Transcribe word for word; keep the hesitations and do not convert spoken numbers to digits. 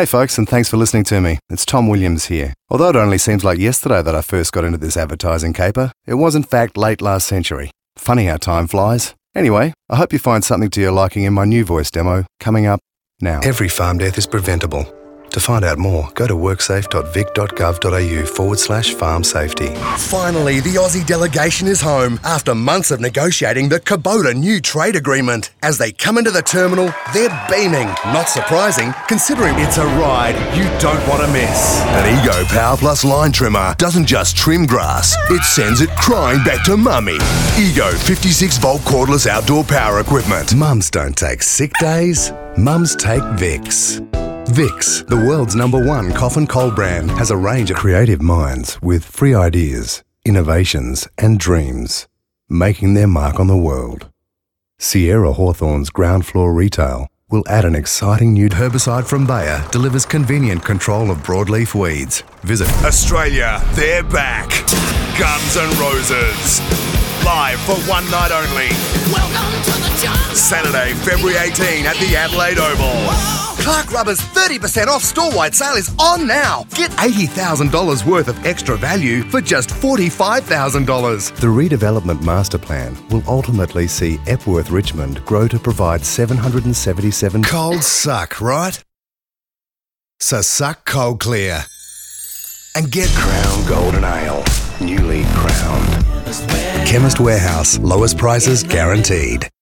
Hey folks, and thanks for listening to me. It's Tom Williams here. Although it only seems like yesterday that I first got into this advertising caper, it was in fact late last century. Funny how time flies. Anyway, I hope you find something to your liking in my new voice demo coming up now. Every farm death is preventable. To find out more, go to worksafe.vic.gov.au forward slash farm safety. Finally, the Aussie delegation is home after months of negotiating the Kubota new trade agreement. As they come into the terminal, they're beaming. Not surprising, considering it's a ride you don't want to miss. An Ego Power Plus line trimmer doesn't just trim grass, it sends it crying back to mummy. Ego fifty-six volt cordless outdoor power equipment. Mums don't take sick days, mums take Vicks. Vicks, the world's number one cough and cold brand, has a range of creative minds with free ideas, innovations and dreams, making their mark on the world. Sierra Hawthorn's ground floor retail will add an exciting new herbicide from Bayer, delivers convenient control of broadleaf weeds. Visit Australia, they're back. Guns N' Roses. Live for one night only. Welcome to the jungle. Saturday, February eighteenth at the Adelaide Oval. Whoa. Clark Rubber's thirty percent off store-wide sale is on now. Get eighty thousand dollars worth of extra value for just forty-five thousand dollars. The redevelopment master plan will ultimately see Epworth Richmond grow to provide seven hundred seventy-seven... Cold suck, right? So suck Cold Clear. And get Crown Golden Ale, newly crowned. Chemist Warehouse, lowest prices guaranteed.